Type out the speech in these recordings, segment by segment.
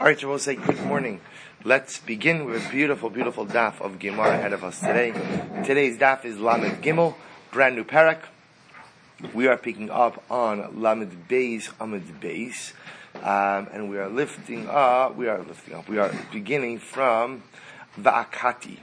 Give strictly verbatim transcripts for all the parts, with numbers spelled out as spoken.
All right, so we'll say good morning. Let's begin with a beautiful, beautiful daf of Gemara ahead of us today. Today's daf is Lamed Gimel, brand new parak. We are picking up on Lamed Beis, Amud Beis, um, and we are lifting up. We are lifting up. We are beginning from Va'akati,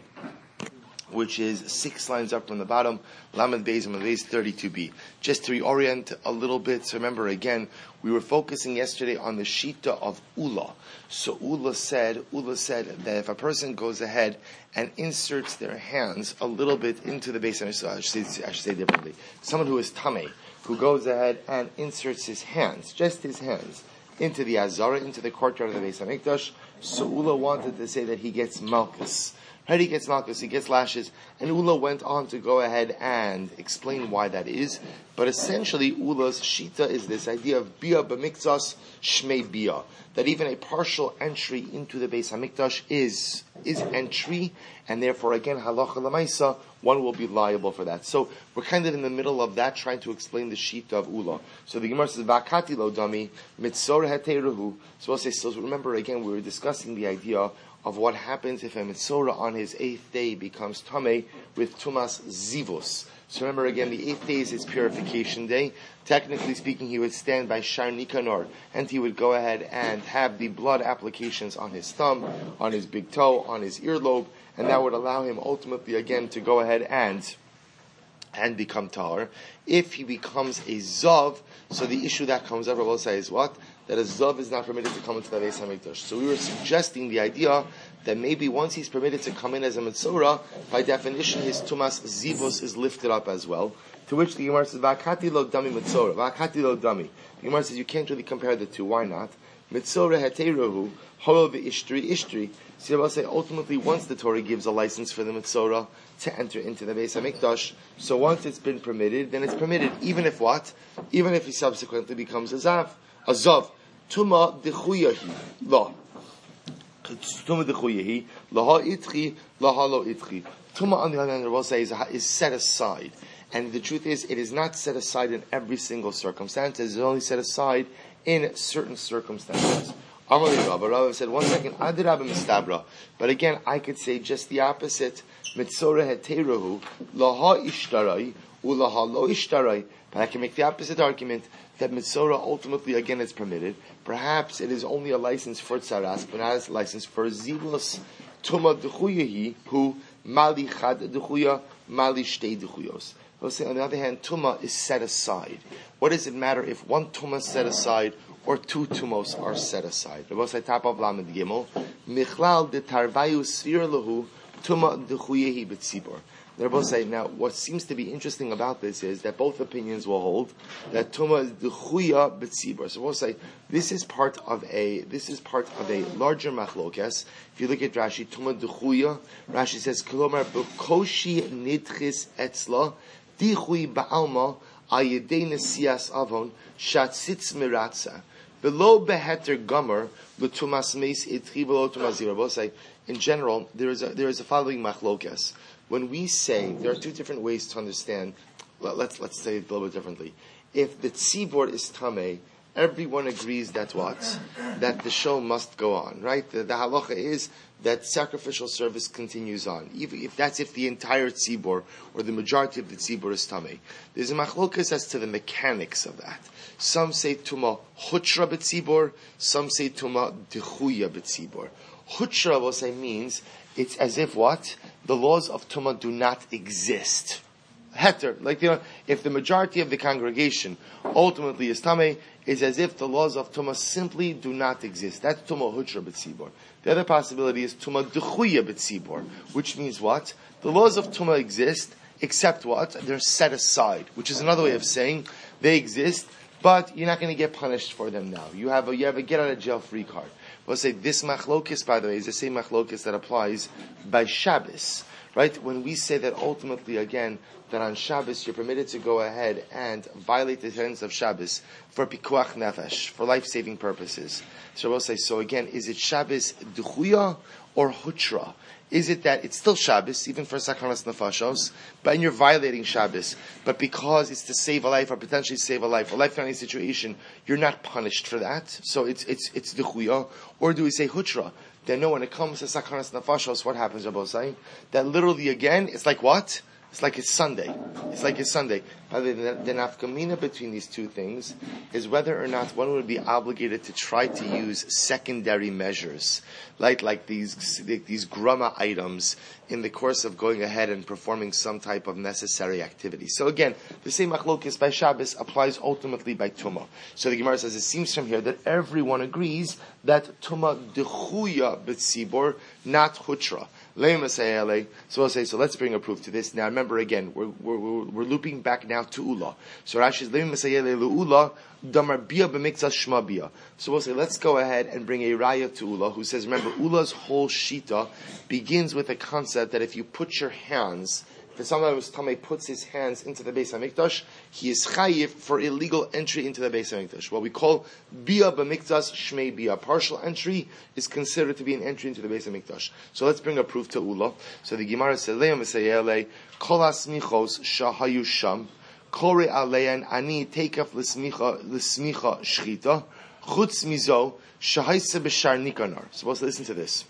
which is six lines up from the bottom. Lamed Beis, Amud Beis, thirty-two b. Just to reorient a little bit, so remember again, we were focusing yesterday on the shita of Ula. So Ula said, Ula said that if a person goes ahead and inserts their hands a little bit into the base, I should say, I should say differently, someone who is tamei, who goes ahead and inserts his hands, just his hands, into the azara, into the courtyard of the Beis Hamikdash, so Ula wanted to say that he gets malchus. Right, he gets malchus, he gets lashes, and Ula went on to go ahead and explain why that is. But essentially, Ula's shita is this idea of bia b'miktas shmei bia, that even a partial entry into the Beis Hamikdash is is entry, and therefore, again, halacha l'maisa, one will be liable for that. So we're kind of in the middle of that, trying to explain the shita of Ula. So the Gemara says, "Va'akati lo dami mitzor heteruhu." So we'll say, so remember again, we were discussing the idea of what happens if a mitzora on his eighth day becomes tamei with tumas zivus. So remember again, the eighth day is his purification day. Technically speaking, he would stand by Shar Nikanor, and he would go ahead and have the blood applications on his thumb, on his big toe, on his earlobe, and that would allow him ultimately again to go ahead and and become tahor. If he becomes a zav, so the issue that comes up, Rabbi say, is what? That a zav is not permitted to come into the Beis Hamikdash. So we were suggesting the idea that maybe once he's permitted to come in as a mitzora, by definition his tumas zivos is lifted up as well. To which the Gemara says, "Va'akati lo dami mitzora." Va'akati lo dami. The Gemara says you can't really compare the two. Why not? Mitzora heteruhu holo ve'ishtri ishtri. So Rabbi say ultimately once the Torah gives a license for the mitzora to enter into the Beis Hamikdash, so once it's been permitted, then it's permitted, even if what? Even if he subsequently becomes a zav, a zav. Tuma dechuyahi la. Tuma dechuyahi laha itchi laha lo itchi. Tuma on the other hand, Rabbi say is, is set aside, and the truth is, it is not set aside in every single circumstance. It is only set aside in certain circumstances. Amar Rabba, Rabba said, one second, Adirabba mistabra. But again, I could say just the opposite. Mitzora heteruhu laha ishtarai ulaha lo ishtarai. But I can make the opposite argument that mitzora ultimately again is permitted. Perhaps it is only a license for tzaras, but not a license for zivus. Tuma dechuyahi who mali chad dechuya mali shtei dechuyos. Let's say on the other hand, tuma is set aside. What does it matter if one tuma is set aside or two tumos are set aside? The most I top of Lamed Gimel, Michlal de Tarvayu Sfir Lahu Tuma Dechuyehi B'tzibor. They're both saying, now what seems to be interesting about this is that both opinions will hold that Tuma is Dechuya B'tzibor. So we'll say this is part of a this is part of a larger machlokes. If you look at Rashi, Tuma Dechuya, Rashi says Kolomar B'koshi Nidchis Etzla Dichui Ba'alma Ayedei Nesias Avon Shatzitz Miratza. Below beheter gomer l'tumas meis itchi below tumas zira. Both say in general there is a there is a following machlokes. When we say there are two different ways to understand. Let's let's say it a little bit differently. If the tzibor is tamei, everyone agrees that what that the show must go on, right? The, the halacha is that sacrificial service continues on, even if that's if the entire tzibor or the majority of the tzibor is tamei. There's a machlokas as to the mechanics of that. Some say tuma hutra b'tzibor, some say tuma dechuya b'tzibor. Hutra, what say means it's as if what the laws of tuma do not exist. Heter, like you know, if the majority of the congregation ultimately is tamei, is as if the laws of tuma simply do not exist. That's tuma hutra b'tzibor. The other possibility is tuma dechuya b'tzibor, which means what? The laws of tuma exist, except what? They're set aside, which is another way of saying they exist, but you're not going to get punished for them now. You have a you have a get out of jail free card. We'll say this machlokis, by the way, is the same machlokis that applies by Shabbos. right? When we say that ultimately, again, that on Shabbos you're permitted to go ahead and violate the tenets of Shabbos for pikuach nefesh, for life-saving purposes. So we'll say, so again, is it Shabbos duchuya or hutra? Is it that it's still Shabbos, even for sakanas nefashos, but and you're violating Shabbos, but because it's to save a life or potentially save a life, a life-threatening situation, you're not punished for that. So it's it's it's duchuya, or do we say hutra? Then no, when it comes to sakanas nefashos, what happens, Rabbi Osai? That literally again, it's like what? It's like it's Sunday. It's like it's Sunday. The, the nafkamina between these two things is whether or not one would be obligated to try to use secondary measures, like like these like these grama items in the course of going ahead and performing some type of necessary activity. So again, the same machlokes by Shabbos applies ultimately by Tumah. So the Gemara says it seems from here that everyone agrees that Tumah dechuya b'tzibor, not hutra. So we'll say, so let's bring a proof to this. Now remember again, we're, we're, we're looping back now to Ula. So Rashi is Leim Masayele Ula, Damar Bia b'mikzas Shma Bia. So we'll say, let's go ahead and bring a raya to Ula, who says, remember, Ula's whole shita begins with a concept that if you put your hands, if someone who's Tamei puts his hands into the Beis HaMikdash, he is chayiv for illegal entry into the Beis HaMikdash. What we call Bia b'mikzas Shmei Bia. Partial entry is considered to be an entry into the Beis HaMikdash. So let's bring a proof to Ula. So the Gemara says, Le'am Esayele, Kol HaSmichos Shahayu Sham, Kore Aleyan Ani Teikaf L'Smicha L'Smicha Shchita, Chutz Mizo, Shahaisa B'Shar Nikanar. Supposed to listen to this.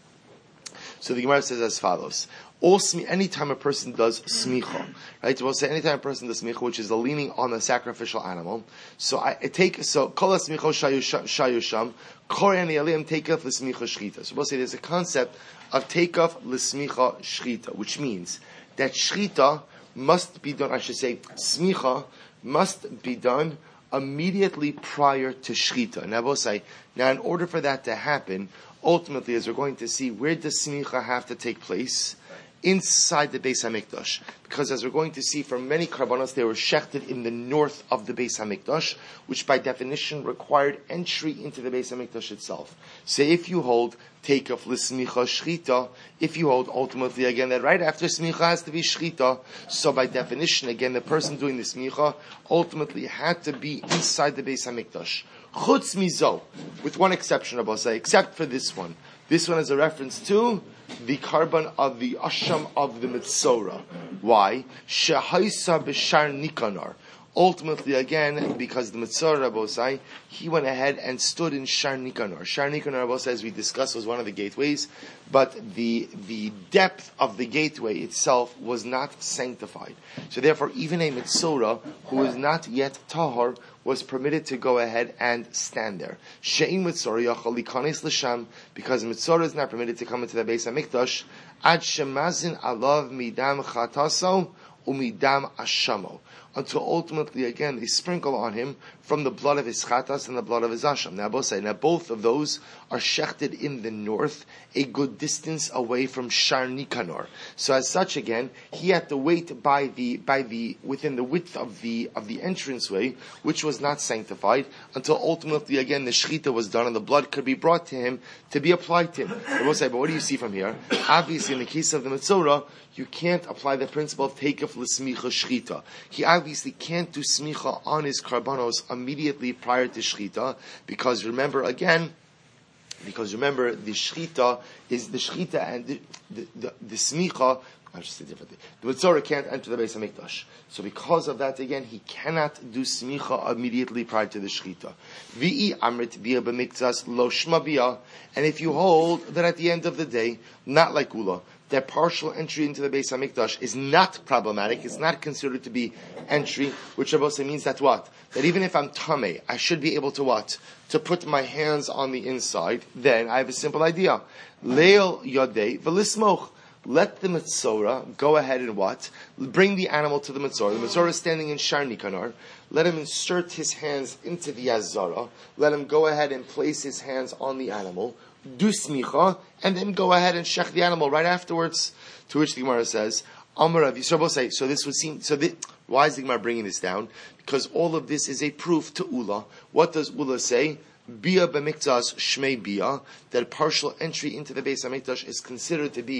So the Gemara says as follows. All smi- anytime a person does smicha, right? We'll say anytime a person does smicha, which is the leaning on the sacrificial animal. So I, I take, so kol smicha shayusham, korean yalim takeoff l'smicha shchita. So we'll say there's a concept of takeoff l'smicha shchita, which means that shchita must be done, I should say, smicha must be done immediately prior to shchita. Now we'll say, now in order for that to happen, ultimately, as we're going to see, where does smicha have to take place? Inside the Beis HaMikdash. Because as we're going to see, for many karbanos, they were shechted in the north of the Beis HaMikdash, which by definition required entry into the Beis HaMikdash itself. So if you hold, take off l'smicha shchita, if you hold ultimately again that right after smicha has to be shchita, so by definition, again, the person doing the smicha ultimately had to be inside the Beis HaMikdash. Chutz mizo, with one exception, Abba say, except for this one. This one is a reference to the carbon of the asham of the Mitzora. Why? Shehaisa b'shar nikanar. Ultimately, again, because the Mitzora, Rabosai, he went ahead and stood in Shar Nikanor. Shar Nikanor, Rabosai, as we discussed, was one of the gateways, but the the depth of the gateway itself was not sanctified. So therefore, even a Mitzora, who was not yet Tahor, was permitted to go ahead and stand there. She'in Mitzora yachal likanes l'sham, because Mitzora is not permitted to come into the Beis HaMikdash, ad shemazin alav midam chataso umidam ashamo, until ultimately, again, they sprinkle on him from the blood of his chatas and the blood of his asham. Now, both say, now both of those are shechted in the north, a good distance away from Shar Nikanor. So, as such, again, he had to wait by the by the within the width of the of the entranceway, which was not sanctified, until ultimately, again, the shechita was done and the blood could be brought to him to be applied to him. They both say, but what do you see from here? Obviously, in the case of the Mitzora, you can't apply the principle of takeoff l'smicha shchita. He obviously can't do smicha on his karbanos immediately prior to shchita, because remember again, because remember the shchita is the shchita and the the, the, the smicha. I'll just say differently. The Mitzora can't enter the Beis HaMikdash. So because of that, again, he cannot do smicha immediately prior to the shchita. V'i amrit bia b'mikzas lo shma bia. And if you hold that at the end of the day, not like Ula, that partial entry into the Beis HaMikdash is not problematic, it's not considered to be entry, which Rabbi means that what? That even if I'm tamei, I should be able to what? To put my hands on the inside, then I have a simple idea. Leil yodei v'lismoch. Let the Mitzora go ahead and what? Bring the animal to the Mitzora. The Mitzora is standing in Shar Nikanor. Let him insert his hands into the Azara. Let him go ahead and place his hands on the animal. Do smicha, and then go ahead and shech the animal right afterwards. To which the Gemara says, Amar Rav Yisrael say, so this would seem, so this, why is the Gemara bringing this down? Because all of this is a proof to Ula. What does Ula say? Bia b'miktas shmei bia, that partial entry into the Beis HaMikdash is considered to be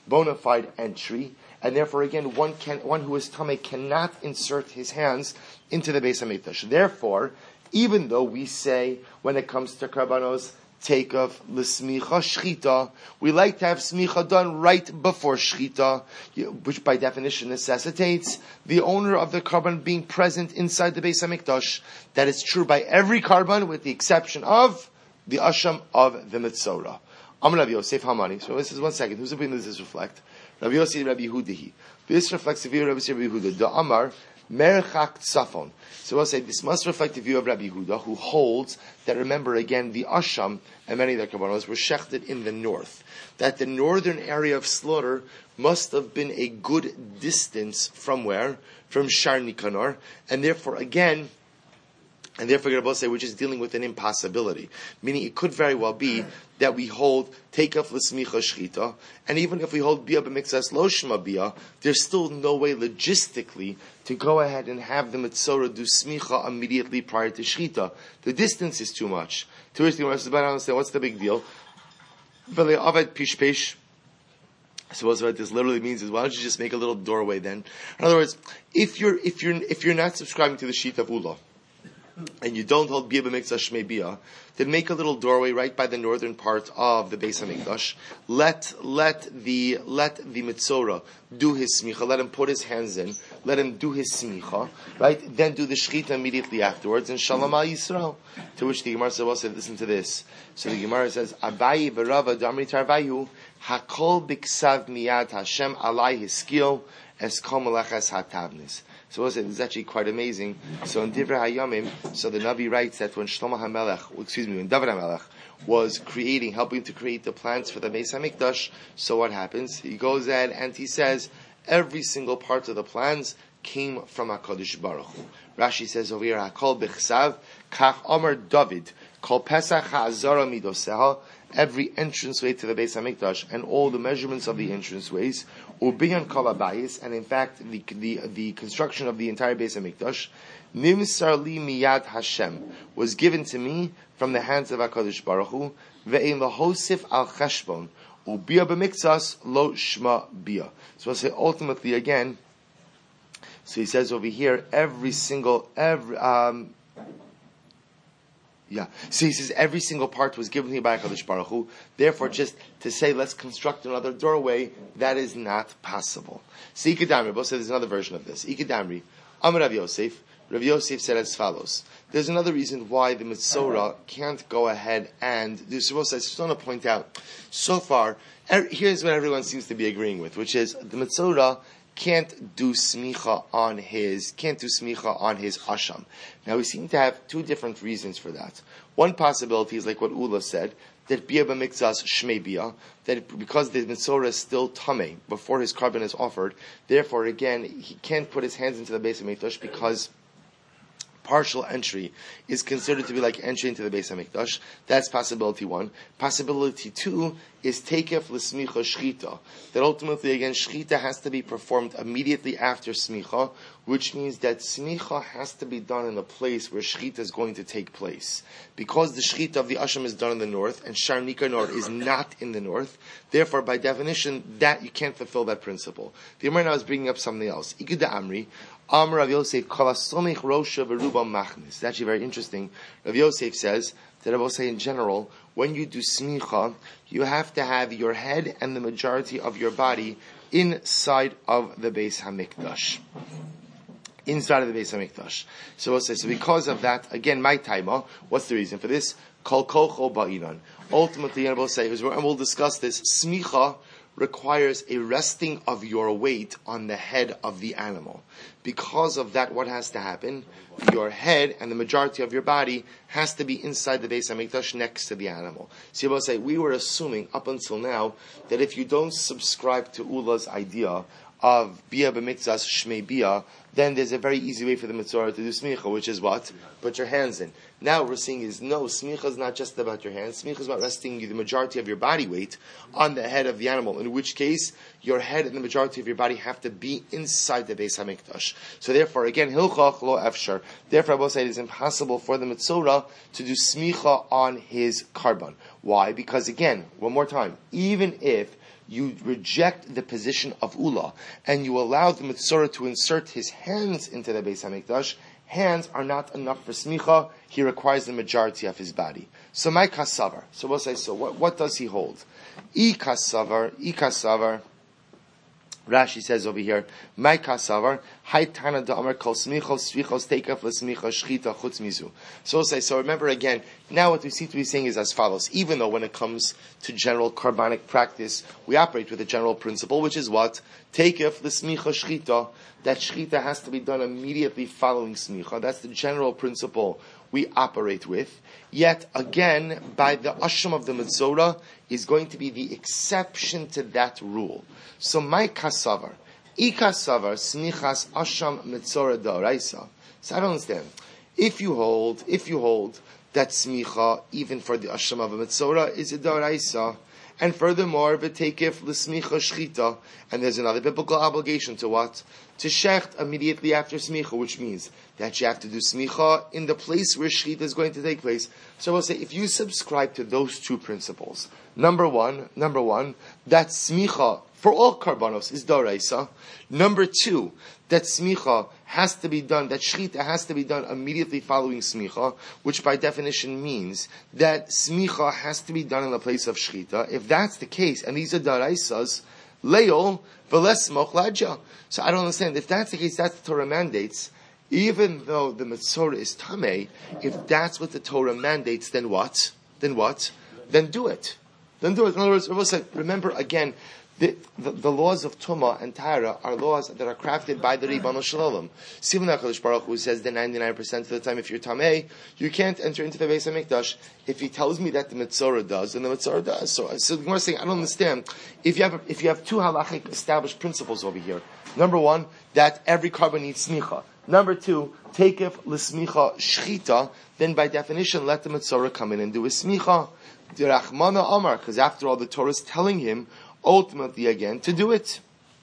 bona fide entry, and therefore again, one can one who is tamei cannot insert his hands into the Beis Hamikdash. Therefore, even though we say when it comes to karbanos, take of l'smicha shchita, we like to have smicha done right before shchita, which by definition necessitates the owner of the karban being present inside the Beis Hamikdash. That is true by every karban, with the exception of the asham of the mitzora. Amar Rabbi Yosef Hamani. So this is one second. Whose opinion does this reflect? Rabbi Yosef Rabbi Yehudahi. This reflects the view of Rabbi Yehuda. The Amar Merchak Tzafon. So we'll say this must reflect the view of Rabbi Yehuda, who holds that, remember again, the asham and many of the karbanos were shechted in the north. That the northern area of slaughter must have been a good distance from where? From Shar Nikanor, and therefore again, and therefore Rabbi say we're just dealing with an impossibility. Meaning it could very well be that we hold take off l'smicha shchita, and even if we hold bia b'mikzas lo shma bia, there's still no way logistically to go ahead and have the mitzora do smicha immediately prior to shchita. The distance is too much. To which the Gemara says, I don't understand, what's the big deal? V'le avad pish pish. I suppose what this literally means is, why don't you just make a little doorway then? In other words, if you're if you're if you're not subscribing to the sheet of Ula, and you don't hold bia b'mikzas shmei bia, then make a little doorway right by the northern part of the Beis Hamikdash. Let let the let the mitzora do his smicha. Let him put his hands in. Let him do his smicha. Right. Then do the shechita immediately afterwards. And shalom al Yisrael. To which the Gemara says, well, listen to this. So the Gemara says, Abayi v'Rava damri tarvayu hakol b'ksav miyad Hashem alai hiskil es kol melechas hatavnis. So this is actually quite amazing. So in Divrei Hayamim, so the Navi writes that when Shlomo HaMelech, excuse me, when David HaMelech was creating, helping to create the plans for the Beis Hamikdash, so what happens? He goes ahead and he says, every single part of the plans came from HaKadosh Baruch Hu. Rashi says over here, HaKol B'chsav, Kach Omer David, Kol Pesach HaAzara Midoseha, every entranceway to the Beis Hamikdash and all the measurements of the entranceways, ubiyan kol habayis, and in fact the, the the construction of the entire Beis Hamikdash, nimsar li miyad Hashem, was given to me from the hands of HaKadosh Baruch Hu, ve'ein lahosif al cheshbon ubiya b'mikzas lo shma bia. So I say ultimately again. So he says over here, every single every um. Yeah. So he says every single part was given to me by HaKadosh Baruch Hu. Therefore, just to say let's construct another doorway, that is not possible. So Ikadamri, both said there's another version of this. Ikadamri, Amar Rav Yosef. Rav Yosef said as follows. There's another reason why the Mitzora can't go ahead and do. So I just want to point out, so far, here's what everyone seems to be agreeing with, which is the Mitzora can't do smicha on his, can't do smicha on his asham. Now we seem to have two different reasons for that. One possibility is like what Ula said, that bia b'mikzas shmei bia, that because the mitzora is still tamei before his carbon is offered, therefore again, he can't put his hands into the Beis Hamikdash because partial entry is considered to be like entry into the Beis Hamikdash. That's possibility one. Possibility two is takef l'smicha shchita. That ultimately, again, shchita has to be performed immediately after smicha, which means that smicha has to be done in the place where shchita is going to take place. Because the shchita of the asham is done in the north, and Shar Nikanor is not in the north, therefore, by definition, that you can't fulfill that principle. The Gemara now is bringing up something else. Ikeda Amri, Amr Rav Yosef, Kalasomich Rosha Veruba Machnis. It's actually very interesting. Rav Yosef says that I will say in general, when you do smicha, you have to have your head and the majority of your body inside of the Beis Hamikdash. Inside of the Beis Hamikdash. So we'll say, so because of that, again, my taima, what's the reason for this? Kol kocho ba'inan. Ultimately, and we'll say, and we'll discuss this, smicha requires a resting of your weight on the head of the animal. Because of that, what has to happen? Your head and the majority of your body has to be inside the Beis Hamikdash next to the animal. So you will say, we were assuming up until now that if you don't subscribe to Ula's idea of bia b'mikzas shmei bia, then there's a very easy way for the mitzvah to do smicha, which is what? Put your hands in. Now what we're seeing is, no, smicha is not just about your hands. Smicha is about resting the majority of your body weight on the head of the animal, in which case your head and the majority of your body have to be inside the Beis HaMikdash. So therefore, again, hilchach lo efshar. Therefore, I will say it is impossible for the Metzora to do smicha on his karban. Why? Because again, one more time, even if you reject the position of Ula and you allow the Metzora to insert his hands into the Beis HaMikdash, hands are not enough for smicha. He requires the majority of his body. So my kasavar. So we'll say, so what, what does he hold? I kasavar, I kasavar. Rashi says over here, my kasavar, hay tana da amar kol smichos, svichos teikaf lesmicha shchita chutz mizu. So we'll say, so remember again, now what we seem to be saying is as follows. Even though when it comes to general carbonic practice, we operate with a general principle, which is what? Teikaf lesmicha shchita. That shchita has to be done immediately following smicha. That's the general principle we operate with. Yet again, by the asham of the Metzora is going to be the exception to that rule. So my kasavar, I kasavar smichas asham Metzora da'oraisa. So I don't understand. If you hold, if you hold that smicha, even for the asham of a Metzora, is a da'oraisa, and furthermore, v'teikif l'smicha shchita, and there's another biblical obligation to what? To shecht immediately after smicha, which means that you have to do smicha in the place where shchita is going to take place. So we'll say, if you subscribe to those two principles, number one, number one, that smicha for all karbanos is daraisa. Number two, that smicha has to be done, that shchita has to be done immediately following smicha, which by definition means that smicha has to be done in the place of shchita. If that's the case, and these are daraisas, leil v'lesmoch ladja. So I don't understand. If that's the case, that's the Torah mandates. Even though the Metzora is tamei, if that's what the Torah mandates, then what? Then what? Then do it. Then do it. In other words, remember again, The, the, the laws of Tumah and Tahara are laws that are crafted by the Ribbon Shalom. Sivon HaKadosh Baruch Hu says that ninety-nine percent of the time, if you're Tameh, you can't enter into the Beis HaMikdash. If he tells me that the Metzora does, then the Metzora does. So, so the Gemara is saying, I don't understand. If you have, a, if you have two halachic established principles over here, number one, that every carbon needs smicha. Number two, takef l'smicha shchita, then by definition, let the Metzora come in and do a smicha. Dirachmana Amar, because after all, the Torah is telling him, ultimately again, to do it.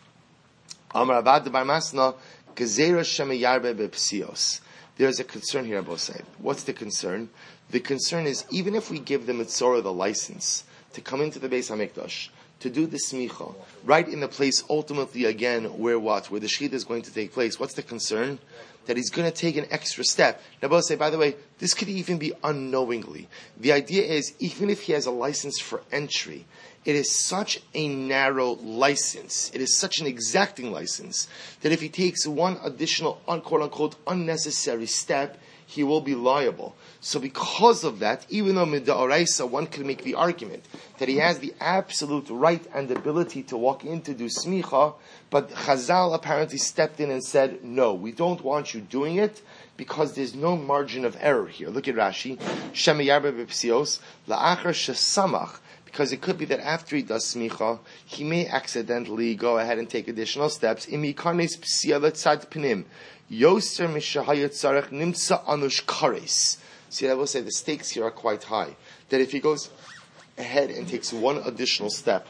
Amar Avad Bar Masna, Gezerah Shemeyarbe Bepsios. There's a concern here, Abu Said. What's the concern? The concern is, even if we give the Metzora the license to come into the Beis HaMikdash, to do the smicha, right in the place, ultimately again, where what? Where the shechita is going to take place. What's the concern? That he's going to take an extra step. Now, Abu Said, by the way, this could even be unknowingly. The idea is, even if he has a license for entry, it is such a narrow license, it is such an exacting license, that if he takes one additional, quote-unquote, unnecessary step, he will be liable. So because of that, even though mid'oraisa, one can make the argument that he has the absolute right and ability to walk in to do smicha, but Chazal apparently stepped in and said, no, we don't want you doing it, because there's no margin of error here. Look at Rashi, Shemeyarbe b'psios, la'achar shesamach, because it could be that after he does smicha, he may accidentally go ahead and take additional steps. Imi karnes psia letzad pnim, yoser mishahayot tzarech nimtza anush kares. See, I will say the stakes here are quite high. That if he goes ahead and takes one additional step,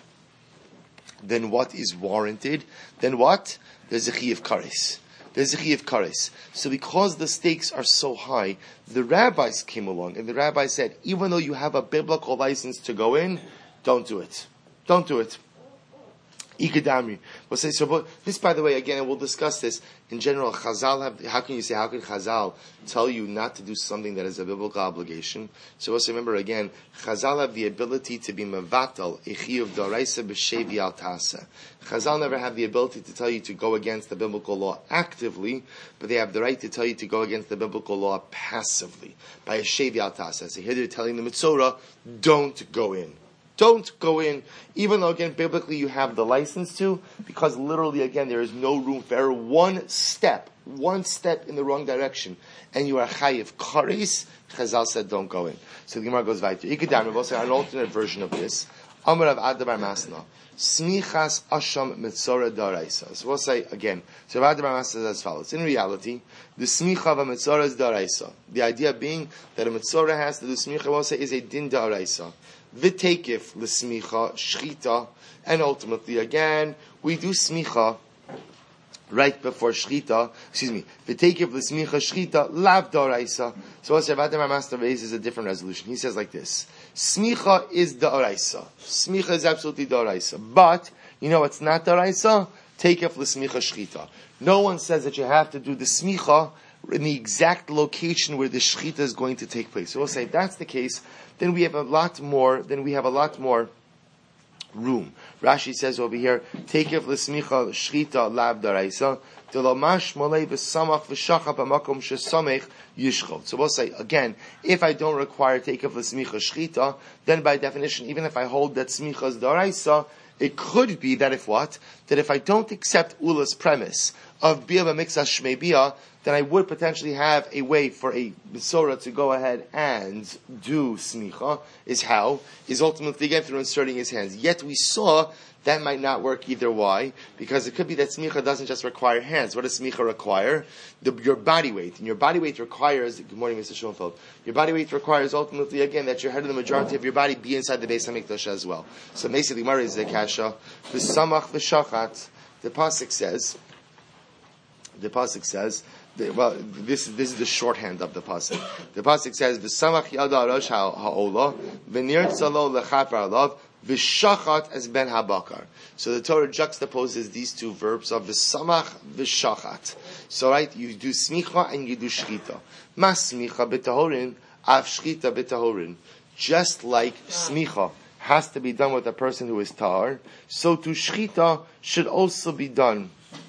then what is warranted? Then what? There's a chi of kares. There's a chi of kares. So because the stakes are so high, the rabbis came along and the rabbi said, even though you have a biblical license to go in, don't do it. Don't do it. Ikadamri. We'll say, so, but this, by the way, again, and we'll discuss this. In general, Chazal have, how can you say, how can Chazal tell you not to do something that is a biblical obligation? So also remember again, Chazal have the ability to be mevatal, echiyuv d'oraisa b'shevi al tasa. Chazal never have the ability to tell you to go against the biblical law actively, but they have the right to tell you to go against the biblical law passively, by a shevi al tasa. So here they're telling the Metzora, don't go in. Don't go in, even though, again, biblically you have the license to, because literally, again, there is no room for error. One step, one step in the wrong direction, and you are chayiv kares, Chazal said, don't go in. So the Gemara goes weiter. Ikadam, we'll say an alternate version of this. Amar of Adabar Masna. Smichas Asham Mitzora Daraisa. So we'll say again. So Adabar Masna says as follows. In reality, the smicha of a Mitzora is Daraisa. The idea being that a Mitzora has to do smicha, we'll say, is a din Daraisa. V'tekif l'smicha shchita. And ultimately, again, we do smicha right before shchita. Excuse me. V'tekif l'smicha shchita lav Daraisa. So we'll say Adabar Masna raises a different resolution. He says like this. Smicha is da'araisa. Smicha is absolutely da'araisa. But, you know it's not da'araisa? Take it for the smicha shchita. No one says that you have to do the smicha in the exact location where the shchita is going to take place. So we'll say if that's the case, then we have a lot more, then we have a lot more room. Rashi says over here, take it for the smicha shchita lav da'araisa. So we'll say, again, if I don't require take of the smicha shchita, then by definition, even if I hold that smicha is daraisa, it could be that if what? That if I don't accept Ula's premise of bia b'miksa shmei bia, then I would potentially have a way for a Misora to go ahead and do smicha, is how? Is ultimately again through inserting his hands. Yet we saw that might not work either. Why? Because it could be that smicha doesn't just require hands. What does smicha require? The, your body weight. And your body weight requires, good morning, Mister Schoenfeld. Your body weight requires ultimately, again, that your head of the majority of your body be inside the Beis HaMikdash as well. So basically, Mari is the kasha. V'samach v'shachat. The pasuk says, the pasuk says, the, well, this, this is the shorthand of the pasuk. The pasuk says, v'samach yada rosh ha'olah, v'nirtzalo lechaper alav, V'shachat as ben habakar. So the Torah juxtaposes these two verbs of v'samach v'shachat. So right, you do smicha and you do shchita. Mas smicha b'tahorin, av shchita b'tahorin. Just like smicha has to be done with a person who is tahor, so to shchita should also be done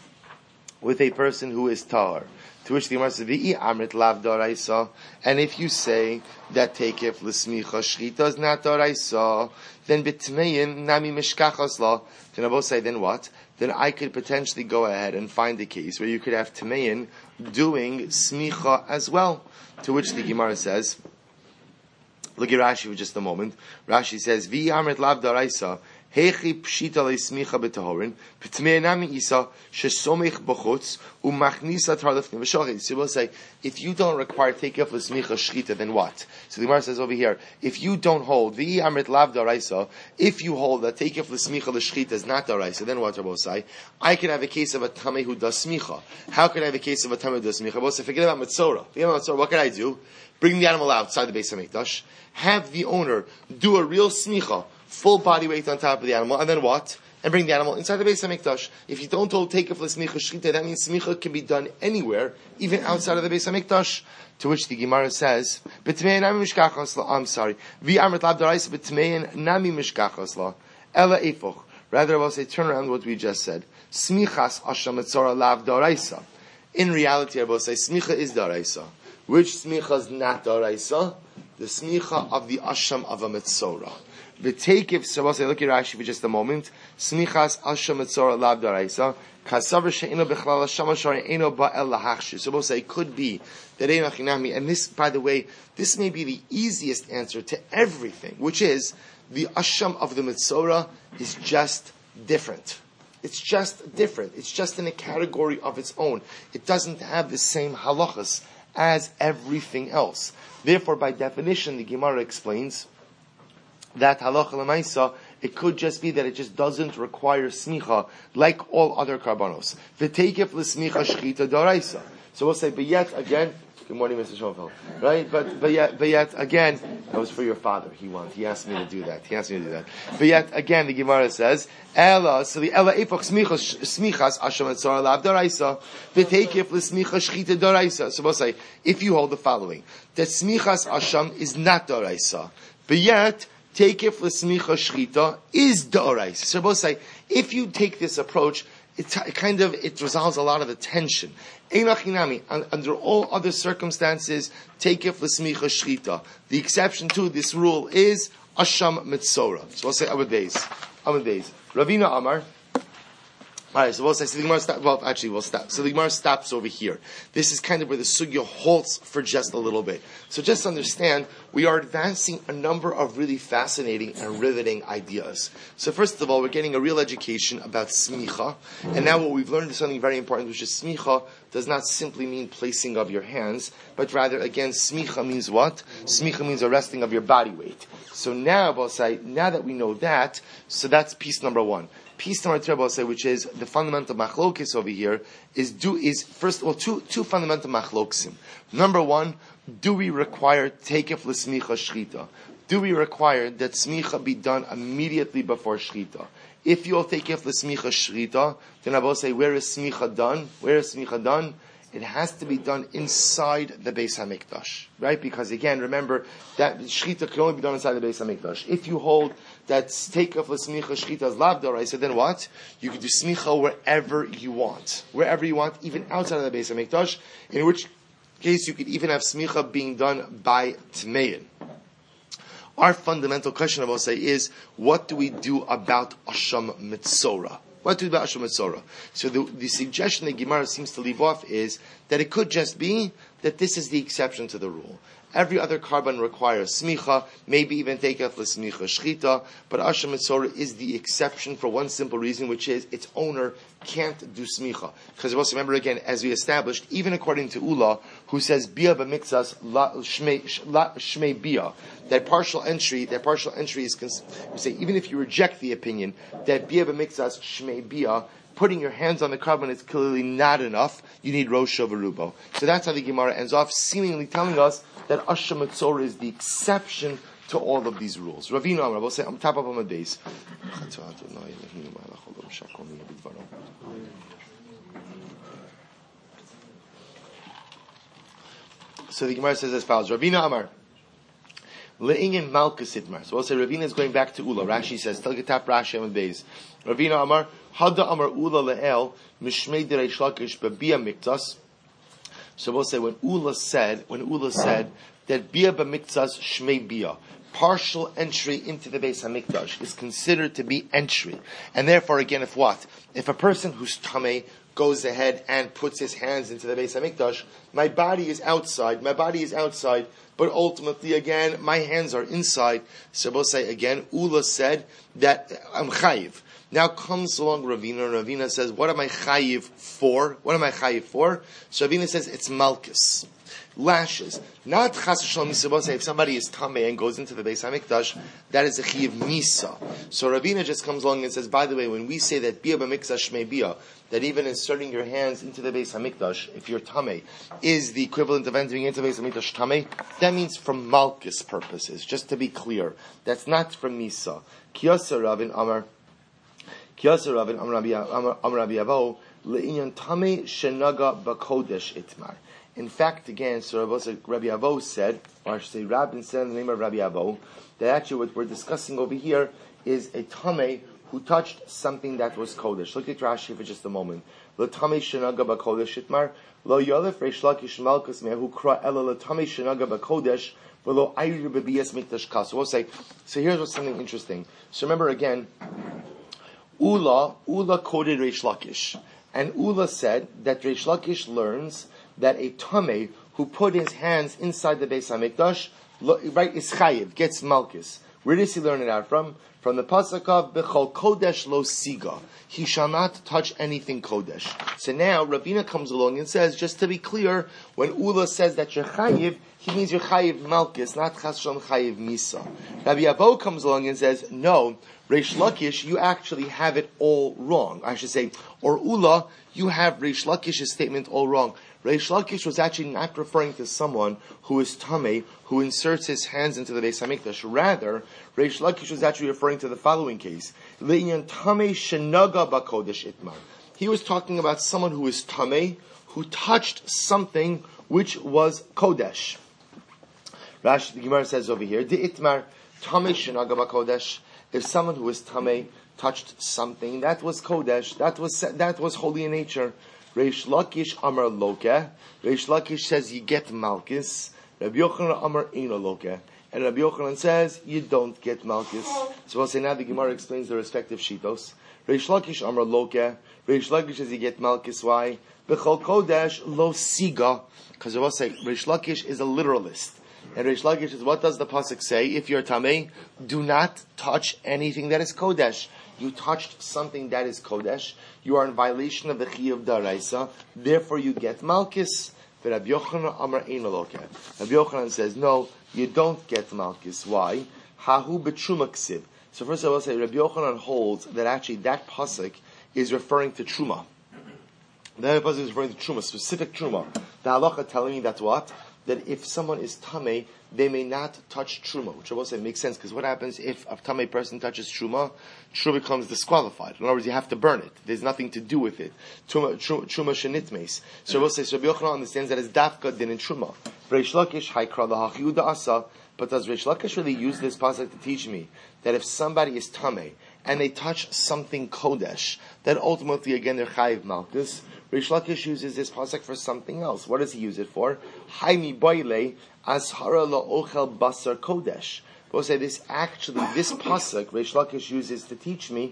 with a person who is tahor. To which the Gemara says, "V'i amrit lav daraisa." And if you say that takef l'smicha shchita is not daraisa, then bitmeyin nami mishkachas la. Then I both say, then what? Then I could potentially go ahead and find a case where you could have tmeyin doing smicha as well. To which the Gemara says, look at Rashi for just a moment. Rashi says, "V'i amrit lav daraisa." Hechi pshita leismicha b'tahorin, p'tmei nami isa shesomich b'chutz u'machnisa tarlefnim v'shachid. So we'll say, if you don't require take off l'smicha shchita, then what? So the Gemara says over here, if you don't hold v'i amrit lav daraisa, if you hold that take off l'smicha l'shchita is not daraisa, then what? Rabbi say, I can have a case of a tamei who does smicha. How can I have a case of a tamei who does smicha? Rabbi say, forget about mitzora. Forget about mitzora. What can I do? Bring the animal outside the Beis HaMikdash. Have the owner do a real smicha, full body weight on top of the animal, and then what? And bring the animal inside the Beis HaMikdash. If you don't hold take of smicha shchita, that means smicha can be done anywhere, even outside of the Beis HaMikdash. To which the Gemara says, "B'tmein nami mishkachos la." I'm sorry. V'amrit lav daraisa b'tmein nami mishkachos la. Ela efoch. Rather, I will say, turn around what we just said. Smichas asham etzora lav daraisa. In reality, I will say, smicha is daraisa. Which smicha is not daraisa? The smicha of the asham of a metzora. The take if so. I'll say, look at Rashi for just a moment. Smichas asham metzora lav daraisa. Kasaver she'ino bechlal asham ashar eino ba'el lahachshir. So we'll say it could be that eino chinami. And this, by the way, this may be the easiest answer to everything, which is the asham of the metzora is just different. It's just different. It's just in a category of its own. It doesn't have the same halachas as everything else. Therefore, by definition, the Gemara explains that halacha l'maisa, it could just be that it just doesn't require smicha like all other karbanos. V'teikef l'smicha shchita daraisa. So we'll say, but yet again, good morning, Mister Schoenfeld. Right? But, but yet, but yet again, that was for your father. He wanted, he asked me to do that. He asked me to do that. But yet again, the Gemara says, Ella, so the Ella epoch smichas, smichas, asham etzora lav daraisa, v'teikef l'smicha shchita daraisa. So we'll say, if you hold the following, that smichas asham is not daraisa, but yet, teikef l'smicha shchita is daraisa. So we'll say, if you take this approach, it, t- it kind of, it resolves a lot of the tension. Einachinami, under all other circumstances, teikef l'smicha shchita. The exception to this rule is asham metzora. So I'll say Amud Beis. Amud Beis. Ravina Amar, All right, so we'll say, so the Gemara stop, well, actually, we'll stop. So the Gemara stops over here. This is kind of where the sugya halts for just a little bit. So just understand, we are advancing a number of really fascinating and riveting ideas. So first of all, we're getting a real education about smicha. And now what we've learned is something very important, which is smicha does not simply mean placing of your hands, but rather, again, smicha means what? Smicha means a resting of your body weight. So now, we'll say, now that we know that, so that's piece number one. Piece number two, I'll say, which is the fundamental machlokis over here, is do is first of all two two fundamental machlokisim. Number one, do we require takef l'smicha shchita? Do we require that smicha be done immediately before shchita? If you'll takef l'smicha shchita, then I will say, where is smicha done? Where is smicha done? It has to be done inside the Beis HaMikdash, right? Because again, remember that shchita can only be done inside the Beis HaMikdash. If you hold that take of smicha shchita as lavdor, I said, then what? You can do smicha wherever you want, wherever you want, even outside of the Beis HaMikdash. In which case, you could even have smicha being done by tmein. Our fundamental question, I will say, is what do we do about asham mitzora? What do we do about asham mitzora? So the, the suggestion that Gemara seems to leave off is that it could just be that this is the exception to the rule. Every other carbon requires smicha, maybe even take off the smicha shchita, but asham mitzora is the exception for one simple reason, which is its owner can't do smicha. Because also remember again, as we established, even according to Ula, who says bia b'mikzas shmei bia, that partial entry, that partial entry is, we say, even if you reject the opinion that bia b'mikzas shmei bia, putting your hands on the carbon is clearly not enough. You need Rosh Varubo. So that's how the Gemara ends off, seemingly telling us that asham mitzora is the exception to all of these rules. Ravina Amar, we'll say, I'm top up on my base. So the Gemara says as follows, Ravina Amar, Le'inyan Malkus Itmar. So we'll say Ravina is going back to Ula. Rashi says, Tel Getap Rashi on base. Ravina Amar, Hada Amar Ula Le'el, Mishmei Direi Shlakish B'Bia Miktas. So we'll say when Ula said, when Ula said that Bia B'Miktas Shmei Bia, partial entry into the Beis HaMikdash is considered to be entry. And therefore, again, if what? If a person who's tamei goes ahead and puts his hands into the Beis HaMikdash, my body is outside, my body is outside, but ultimately, again, my hands are inside. So we'll say again, Ula said that I'm chayiv. Now comes along Ravina, and Ravina says, what am I chayiv for? What am I chayiv for? So Ravina says, it's malchus. Lashes. Not chas v'shalom misabose, if somebody is tamei and goes into the Beis HaMikdash, that is a chayiv misa. So Ravina just comes along and says, by the way, when we say that bia b'mikdash shmei bia, that even inserting your hands into the Beis HaMikdash, if you're tamei, is the equivalent of entering into the Beis HaMikdash tamei, that means for malchus purposes, just to be clear. That's not from misa. Kiyasa Ravin Amar, Kiyasa Ravin Amar Rabbi Avo, le'inyan tamei shenaga b'kodesh itmar. In fact, again, so Rabbi Avo said, or I should say Rabin said in the name of Rabbi Avo, that actually what we're discussing over here is a tamei who touched something that was kodesh. Look at Rashi for just a moment. Lo tamei shenaga b'kodesh itmar, lo yolef reish lakish malchus me'hu kra ela lo tamei shenaga b'kodesh, v'lo ayru b'biyas mikdash kas. So we'll say, so here's what's something interesting. So remember again, Ula, Ula quoted Reish Lakish. And Ula said that Reish Lakish learns that a tamei who put his hands inside the Beis HaMikdash, right, is chayiv, gets malchus. Where does he learn it out from? From the pasuk of Bechol Kodesh Lo Siga. He shall not touch anything Kodesh. So now Ravina comes along and says, just to be clear, when Ula says that you're chayiv, he means you're chayiv malchus, not chas shalom chayiv misa. Rabbi Avo comes along and says, no, Reish Lakish, you actually have it all wrong. I should say, or Ula, you have Reish Lakish's statement all wrong. Reish Lakish was actually not referring to someone who is tamei, who inserts his hands into the Beis HaMikdash. Rather, Reish Lakish was actually referring to the following case. Le'inyan tamei shenaga b'kodesh itmar. He was talking about someone who is tamei, who touched something which was kodesh. Rashi, the Gemara says over here, the itmar tamei shenaga b'kodesh. If someone who is tamei touched something that was kodesh, that was that was holy in nature. Reish Lakish Amar Loke. Reish Lakish says you get malchus. Rabbi Yochanan Amar Eino Loke. and Rabbi Yochanan says you don't get malchus. So we'll say now the Gemara explains the respective shitos. Reish Lakish Amar Loke. Reish Lakish says you get malchus. Why? Bechol Kodesh lo siga. Because we'll say Reish Lakish is a literalist. And Reish Lakish is, what does the pasuk say? If you're tamei, do not touch anything that is kodesh. You touched something that is kodesh, you are in violation of the chiyuv daraisa. Therefore, you get malchus. But Rabbi Yochanan Amar Ein Loke. Rabbi Yochanan says, no, you don't get malchus. Why? Hahu b'truma ksiv. So first I will say, Rabbi Yochanan holds that actually that pasuk is referring to truma. That pasuk is referring to truma, specific truma. The halacha telling me that what? That if someone is tamei, they may not touch truma, which I will say makes sense, because what happens if a tamei person touches truma? Truma becomes disqualified. In other words, you have to burn it. There's nothing to do with it. Truma, truma, truma shenitmeis. So I will say, so Rabbi Yochanan understands that as dafka din in truma. Reish Lakish haikra lahachiyuda asa. But does Reish Lakish really use this pasuk to teach me that if somebody is tamei and they touch something kodesh, that ultimately again they're chayiv malchus? Reish Lakish uses this pasuk for something else. What does he use it for? Haimi boile ashara la'ochel basar kodesh. We'll say this actually, this pasuk Reish Lakish uses to teach me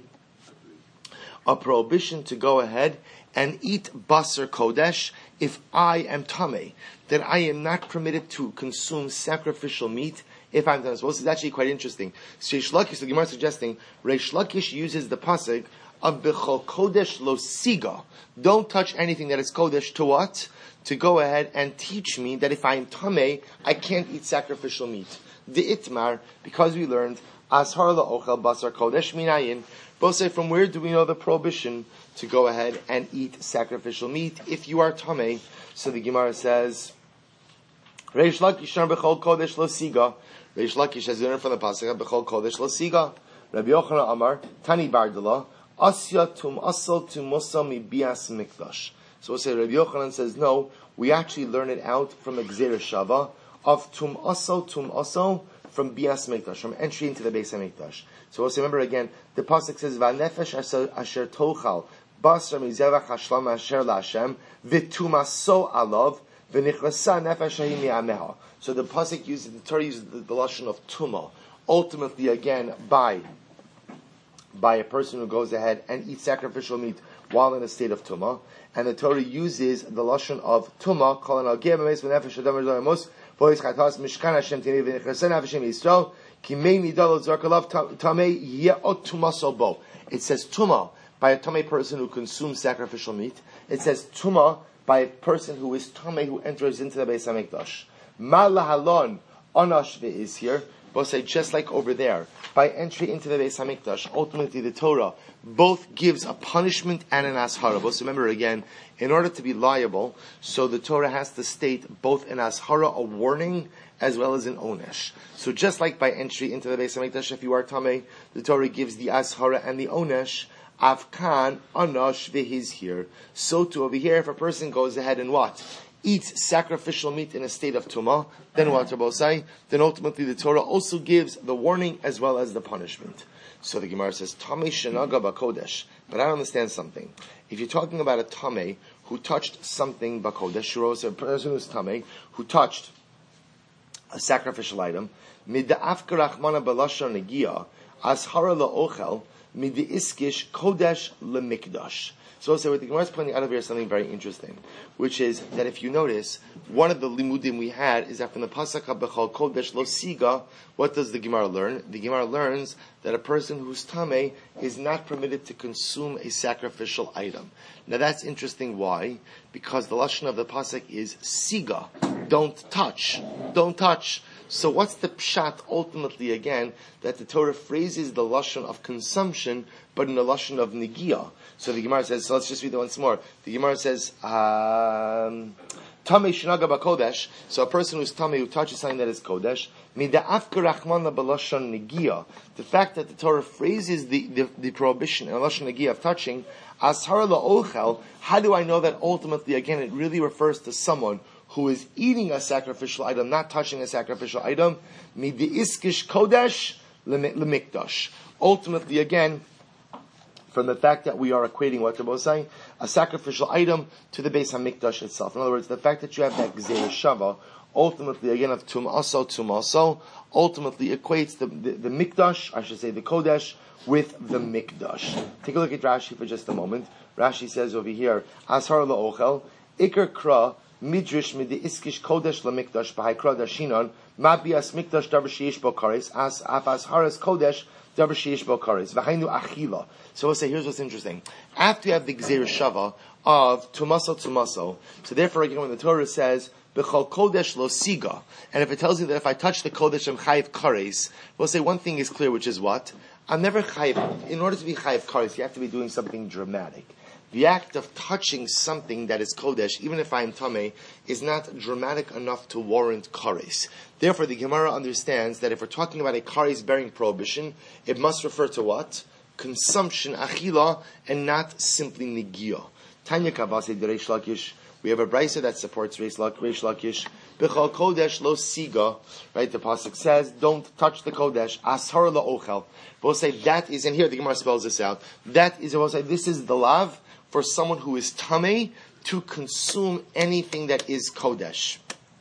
a prohibition to go ahead and eat basar kodesh if I am tamei. That I am not permitted to consume sacrificial meat if I'm tamei. So this is actually quite interesting. So Reish Lakish, the Gemara is suggesting, Reish Lakish uses the pasuk of Bechol Kodesh Lo Siga. Don't touch anything that is Kodesh to what? To go ahead and teach me that if I am Tamei, I can't eat sacrificial meat. The Itmar, because we learned, Ashar La Ochel Basar Kodesh Minayin, both say from where do we know the prohibition to go ahead and eat sacrificial meat if you are Tamei? So the Gemara says, Reish Lakish Bechol Kodesh Lo Siga. Reish Lakish has learned from the Pasuk Bechol Kodesh Lo Siga. Rabbi Yochanan Amar, Tani Bardala, Asya tum asal tum musa mi bias mikdash. So we'll say Rabbi Yochanan says, no, we actually learn it out from a Gzera Shava of tum asal tum asal from bias mikdash, from entry into the Beis HaMikdash. So we'll say, remember again, the pasuk says, Va'nefesh asher tochal basar mizevach hashlam asher la'Hashem v'tumaso alav v'nichlasa nefesh hahi mi'ameha. So the pasuk uses, the Torah uses the, the lashon of tuma. Ultimately, again, by by a person who goes ahead and eats sacrificial meat while in a state of tumah, and the Torah uses the lashon of tumah, calling al geh b'meis v'nefesh adam v'damos v'ois chatas mishkan Hashem tinei v'nechrasen Hashem Yisrael ki mei nidal zarkalav tamei ye'ot tumah sobo. It says tumah by a tamei person who consumes sacrificial meat. It says tumah by a person who is tamei who enters into the Beis HaMikdash. Ma lahalon anash is here. Both say just like over there, by entry into the Beis HaMikdash, ultimately the Torah both gives a punishment and an ashara. Both remember again, in order to be liable, so the Torah has to state both an ashara, a warning, as well as an onesh. So just like by entry into the Beis HaMikdash, if you are tamei, the Torah gives the ashara and the onesh. Avkan anash v'hiz here. So too over here, if a person goes ahead and what? Eats sacrificial meat in a state of tumah, then what Rabosai? Then ultimately the Torah also gives the warning as well as the punishment. So the Gemara says, Tamei shenaga b'kodesh. But I don't understand something. If you're talking about a tamei who touched something b'kodesh, a person who's tamei who touched a sacrificial item, mid'afka rachmana b'lashon negia, ashara la'ochel, mid'iskish kodesh lemikdash. So also what the Gemara is pointing out of here is something very interesting, which is that if you notice, one of the limudim we had is that from the pasuk Bechol Kodesh Lo Siga, what does the Gemara learn? The Gemara learns that a person who's tamei is not permitted to consume a sacrificial item. Now that's interesting. Why? Because the lashon of the pasuk is Siga, don't touch, don't touch. So what's the pshat ultimately again that the Torah phrases the lashon of consumption, but in the lashon of negia? So the Gemara says. So let's just read it once more. The Gemara says, "Tamei shinaga b'kodesh." So a person who's tamei who touches something that is kodesh, mida'afka rachmana b'lashon negia. The fact that the Torah phrases the, the, the prohibition in lashon negia of touching, ashar la'ochel. How do I know that ultimately again it really refers to someone who is eating a sacrificial item, not touching a sacrificial item? Midi'iskish kodesh lemikdash. Ultimately, again, from the fact that we are equating what Rabbi was saying, a sacrificial item to the Beis HaMikdash itself. In other words, the fact that you have that Gzera Shava ultimately again of tumaso, tumaso, ultimately equates the, the, the mikdash, I should say the kodesh, with the mikdash. Take a look at Rashi for just a moment. Rashi says over here, Ashar la'ochel, Iker kra, Midrash midi iskish kodesh lamikdash b'hai kra dashinon, mabias mikdash davar sheish bo kares, as afas haras kodesh davar sheish bo kares, v'hainu achila. So we'll say, here's what's interesting. After you have the Gzeir Shava of tumaso tumaso, so therefore again when the Torah says, B'chol kodesh lo siga, and if it tells you that if I touch the kodesh I'm chayiv kares, we'll say one thing is clear, which is what? I'm never chayiv. In order to be chayiv kares, you have to be doing something dramatic. The act of touching something that is kodesh, even if I am tamei, is not dramatic enough to warrant kares. Therefore, the Gemara understands that if we're talking about a kares bearing prohibition, it must refer to what? Consumption, achila, and not simply nigiyah. Tanya Kavase de Reish Lakish. We have a brisa that supports Reish Lakish. B'chol kodesh lo siga. Right, the pasuk says, don't touch the kodesh. Ashar la'ochel. We'll say that is, and here the Gemara spells this out. That is, we'll say this is the lav for someone who is tamei to consume anything that is kodesh.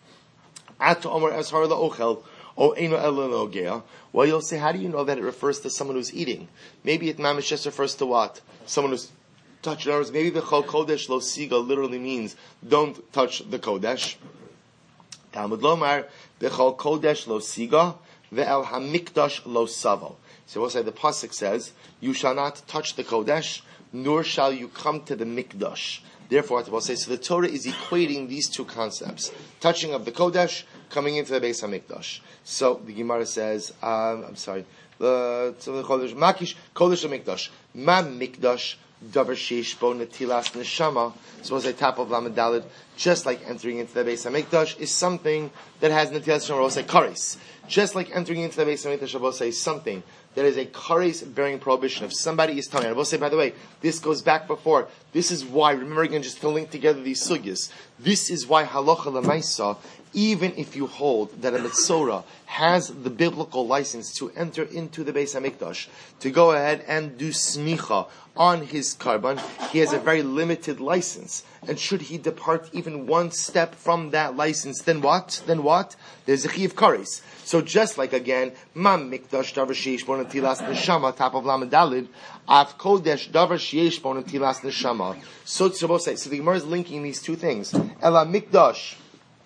At Omer Ashar la'ochel. O eino elo nogea. Well, you'll say, how do you know that it refers to someone who's eating? Maybe it mamish just refers to what? Someone who's touching. In other words, maybe the chol kodesh lo siga literally means don't touch the kodesh. Talmud lomar bechol kodesh lo siga ve'el hamikdash lo savo. So we'll say the pasuk says, you shall not touch the kodesh, nor shall you come to the mikdash. Therefore, we'll say, so the Torah is equating these two concepts: touching of the kodesh, coming into the Beis Hamikdash. So the Gemara says, um, I'm sorry, the kodesh makish kodesh hamikdash ma mikdash davar sheish bo netilas neshama. So as a top of Lamed Daled, just like entering into the Beis Hamikdash is something that has netilas neshama. We'll say kares. Just like entering into the Beis Hamikdash, we'll say something that is a kares bearing prohibition. If somebody is telling, I will say, by the way, this goes back before. This is why, remember again, just to link together these sugyas, this is why halacha l'maisa, even if you hold that a Metzora has the biblical license to enter into the Beis Hamikdash, to go ahead and do smicha on his karban, he has a very limited license. And should he depart even one step from that license, then what? Then what? There's a chiv kares. So just like again, mam mikdash davar sheish bo netilas neshama, top of Lamed Daled, av kodesh davar sheish bo netilas neshama. So to say, so the Gemara is linking these two things. Ela mikdash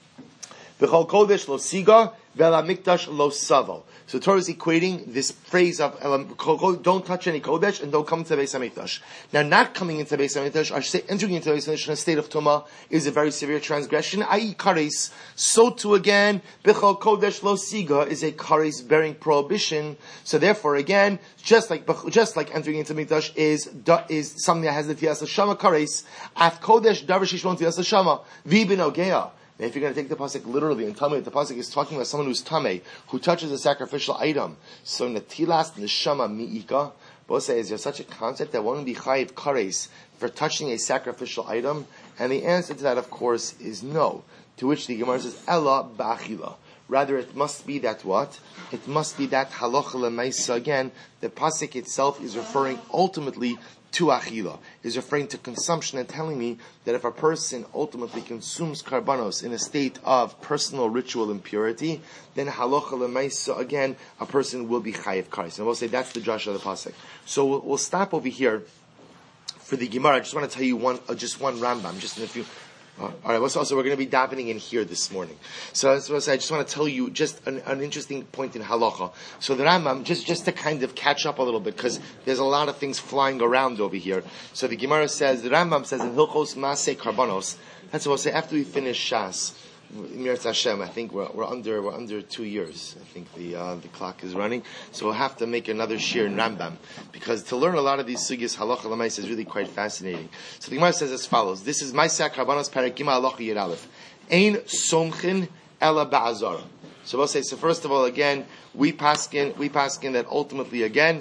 v'chol kodesh lo siga ve'ela mikdash lo savo. So Torah is equating this phrase of don't touch any kodesh and don't come to the Beis Hamikdash. Now, not coming into the Beis Hamikdash, I should say entering into the Beis Hamikdash in a state of tumah is a very severe transgression, that is kares. So too again, b'chol kodesh lo siga is a kares bearing prohibition. So therefore, again, just like just like entering into the Mikdash is is something that has the tiyas l'shama kares. Af kodesh davar shishmon tiyas l'shama v'ibin ogea. Now, if you're going to take the pasuk literally and tell me that the pasuk is talking about someone who's tamei, who touches a sacrificial item, so netilas neshama mi'ika, both say, is there such a concept that one would be chayiv kares for touching a sacrificial item? And the answer to that, of course, is no. To which the Gemara says, ella ba'achila. Rather, it must be that what? It must be that halacha l'maisa. Again, the pasuk itself is referring ultimately to achila, is referring to consumption and telling me that if a person ultimately consumes karbanos in a state of personal ritual impurity, then halacha l'maisa, again, a person will be chayiv kares. And we'll say that's the drush of the pasuk. So we'll, we'll stop over here for the Gemara. I just want to tell you one, uh, just one Rambam, just in a few. Uh, all right. Also, we're going to be davening in here this morning. So, as I just want to tell you just an, an interesting point in halacha. So the Rambam, just just to kind of catch up a little bit, because there's a lot of things flying around over here. So the Gemara says, the Rambam says in Hilchos Masei Karbanos. That's what we'll say after we finish Shas. Mirat Hashem, I think we're, we're under we're under two years. I think the uh, the clock is running, so we'll have to make another shir in Rambam, because to learn a lot of these sugyas halacha l'maisa is really quite fascinating. So the Gemara says as follows: this is Ma'aseh Karbanos Perek Gimel Halacha Yud Aleph. Ein somchin ela ba'azara. So we'll say, so first of all, again, we paskin we paskin that ultimately again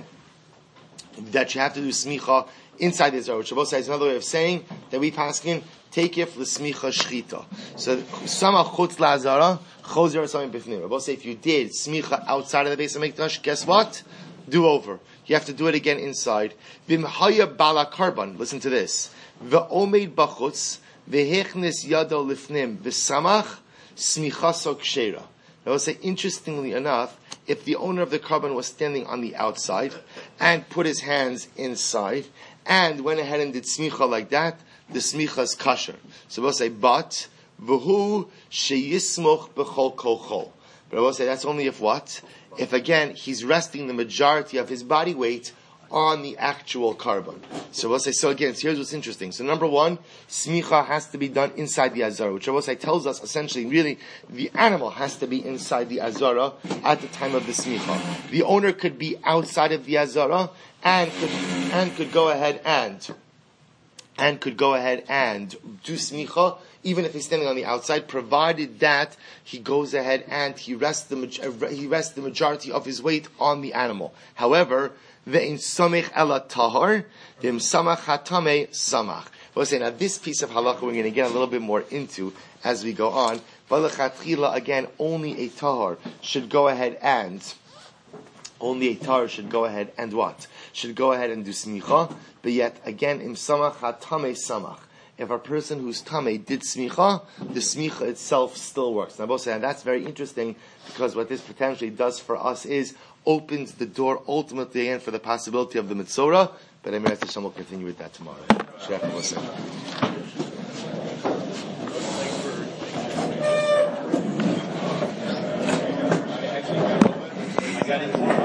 that you have to do smicha inside the Zara, which Shabbos says another way of saying that we paskin take it for the smicha shchita. So sama chutz la'azara chozer somim bifnim. Shabbos say if you did smicha outside of the Beis Hamikdash, guess what? Do over. You have to do it again inside. V'mhaya bala karban. Listen to this. V'omeid bachutz v'hechnis yado lifnim v'samach smichaso kshera. I will say, interestingly enough, if the owner of the carbon was standing on the outside and put his hands inside and went ahead and did smicha like that, the smicha is kosher. So we'll say, but v'hu sheyismoch b'chol kolchol. But I will say that's only if what? If again he's resting the majority of his body weight on the actual carbon. So we'll say, so again, so here's what's interesting. So number one, smicha has to be done inside the azara, which I will say tells us essentially really the animal has to be inside the azara at the time of the smicha. The owner could be outside of the azara and could, and could go ahead and and could go ahead and do smicha, even if he's standing on the outside, provided that he goes ahead and he rests the he rests the majority of his weight on the animal. However, ve'in samich ela tahar, v'im samach hatame samach. We'll say now this piece of halacha we're going to get a little bit more into as we go on. V'lechatchila, again, only a tahar should go ahead and only a tahar should go ahead and what? Should go ahead and do smicha. But yet again, im samach hatame samach. If a person who's tame did smicha, the smicha itself still works. Now, both say, and that's very interesting because what this potentially does for us is opens the door ultimately again for the possibility of the mitzora. But I mean, we'll continue with that tomorrow. I got it.